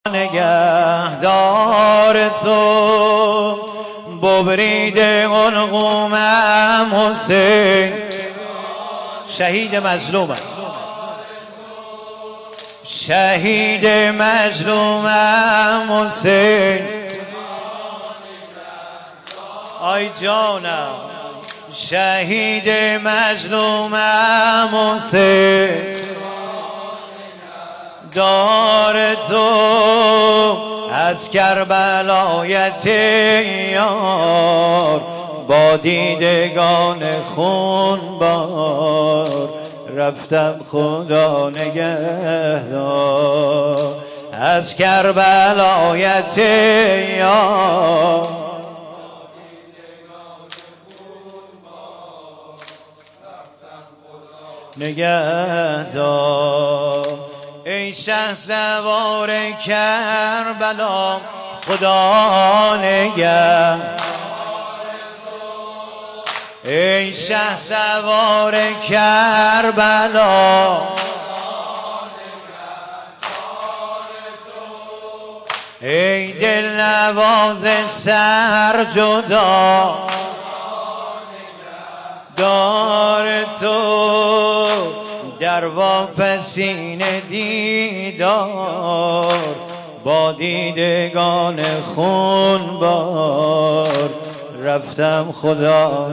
نگهدار تو ببریده قلقومم حسین شهید مظلومم شهید مظلومم حسین آی جانم شهید مظلومم حسین دار تو از کربلایت یار با دیدگان خونبار رفتم خدا نگهدار از کربلایت یار نگهدار ای شه سوار کربلا خدا نگه ای شه سوار کربلا ای دل نواز سر جدا دار تو در واپسین دیدار با دیدگان خونبار رفتم خدا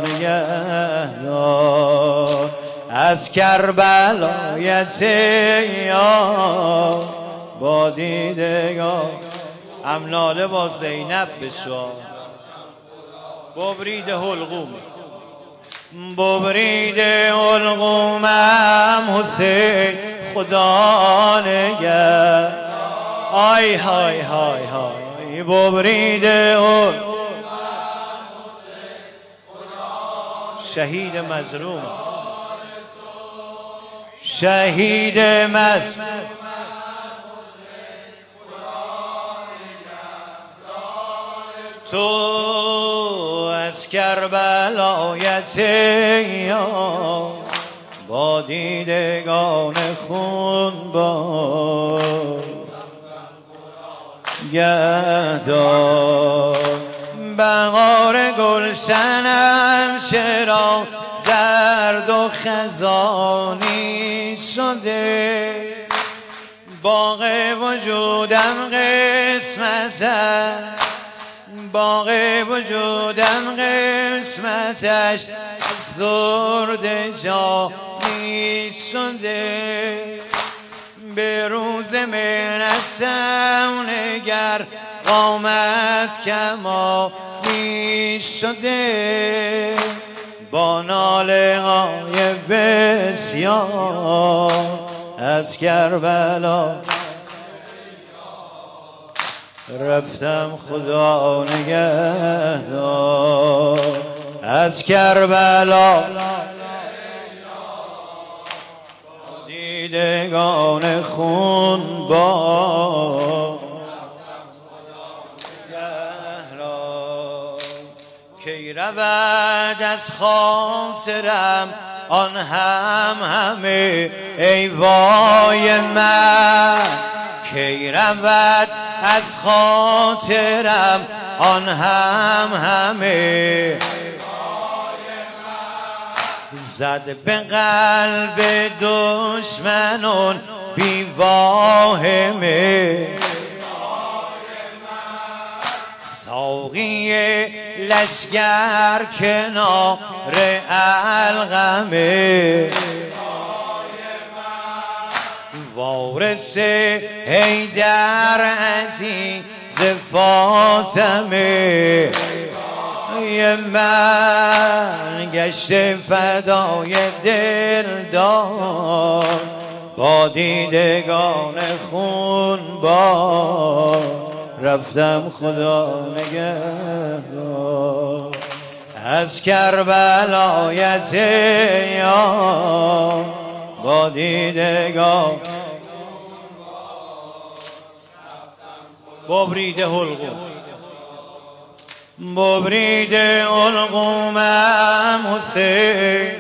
نگهدار از کربلایت یار با دیدگان امناله با زینب بشوا ببرید حلقوم ببرید حلقومم حسین خدا نگه آی های های های ببرید حلقومم حسین شهید مظلوم شهید مظلوم تو از کربلایت یار با دیدگان خونبار گهدار بهار گلشنم چرا زرد و خزانی شده باغ وجودم قسمت باغ وجودم قسمتش افسرده جانی شده به روز محنتم نگر قامت کمانی شده با ناله های بسیار از کربلا رفتم خدا نگهدار از کربلا دیدگان خونبار کی رود از خاطرم آن همه ای وای من کی رود از خاطرم آن همه زد به قلب دشمنان بی واهمه ساقی لشگر کنار القمه وارث حیدر عزیز فاطمه من گشت فدای دلدار با دیدگان خونبار رفتم خدا نگهدار از کربلایت یار با دیدگان ببرید حلقوم ببرید حلقومم حسین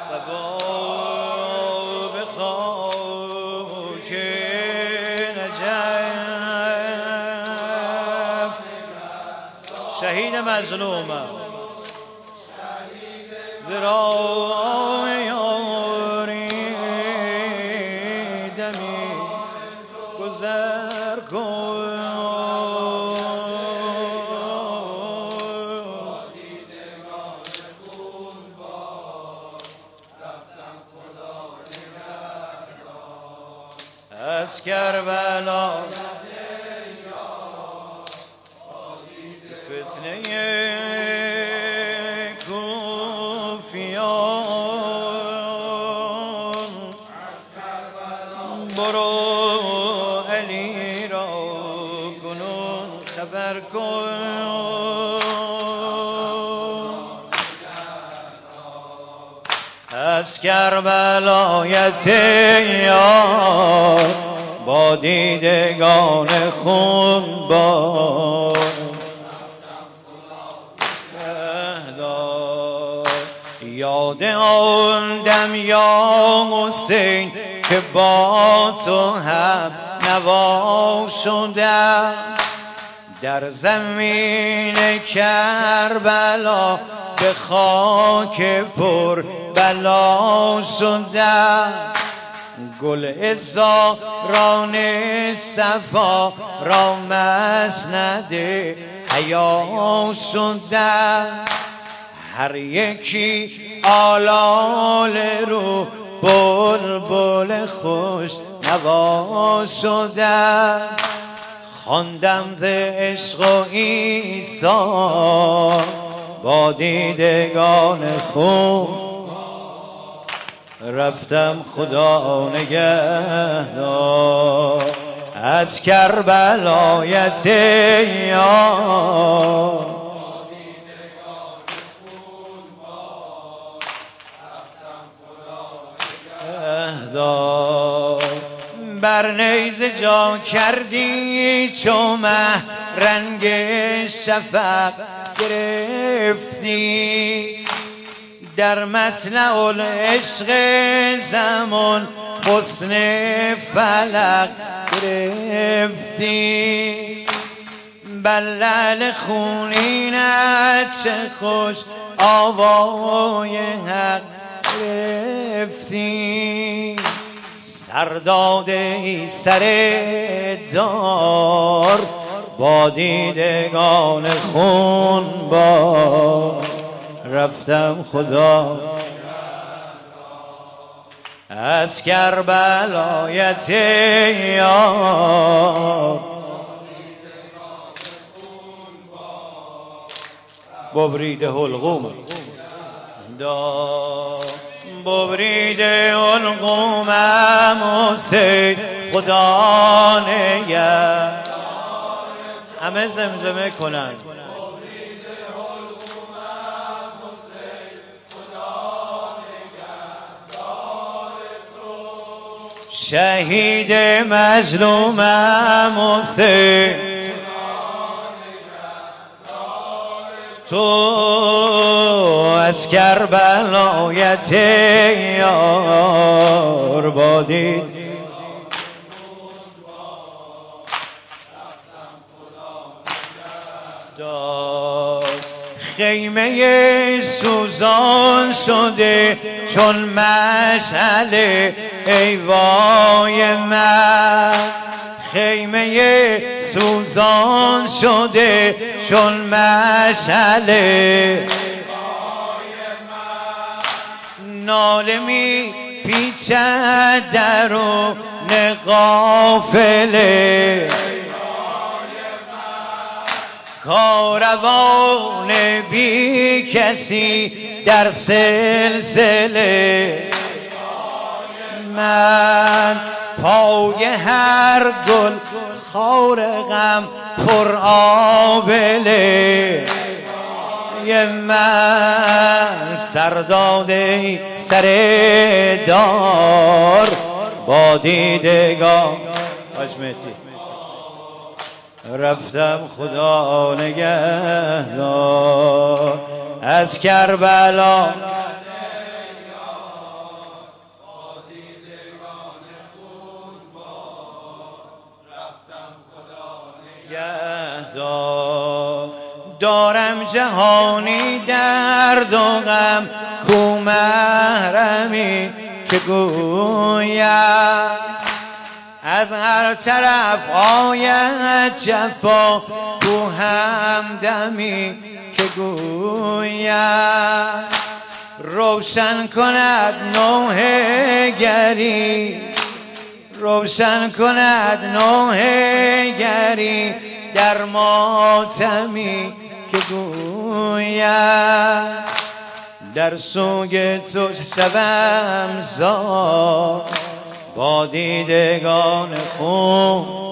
سبا به خاک نجف شهید مظلومم درای یاری دمی گذر کن از کربلا فتنه کوفیان برو علی را کنون خبر کن از کربلایت یار با دیدگان خون با یاد آن دم یا حسین که با تو هم نوا شدم در زمین کربلا به خاک پر بلا شدم گل عذاران صفا را مسند حیا شدم هر یکی آلال رو بلبل خوش نوا شدم خواندم ز عشق و عیسی با دیدگان خون رفتم خدا نگهدار از کربلایت یار بر نیزه جا کردی چو مه رنگ شفق گرفتی در مطلع العشق زمان حسن فلق گرفتی بر لعل خونینت چه خوش آوای حق گرفتی سر داده ای سر دار با دیدگان خون با رفتم خدا از کربلایت یار ببریده حلقوم ببریده حلقومم حسین خدا نگهدار همه زمزمه کنن شهید مظلومم حسین تو از کربلایت یار بادی خیمه سوزان شده چون مشعله ای وای من خیمه سوزان شده چون مشعله ناله می پیچد درون قافله کاروان بی کسی در سلسله من پای هر گل خار غم پر آبله من سرداده سر دار با دیدگان حشمتی رفتم خدا نگهدار از کربلا نگهدار. دارم جهانی درد و غم کو محرمی که گویم از هر طرف آید جفا کو همدمی که گویم روشن کند نوح گری روشن کند نوح گری در ماتمی که گویم در سوگ تو شوم زار با دیدگان خون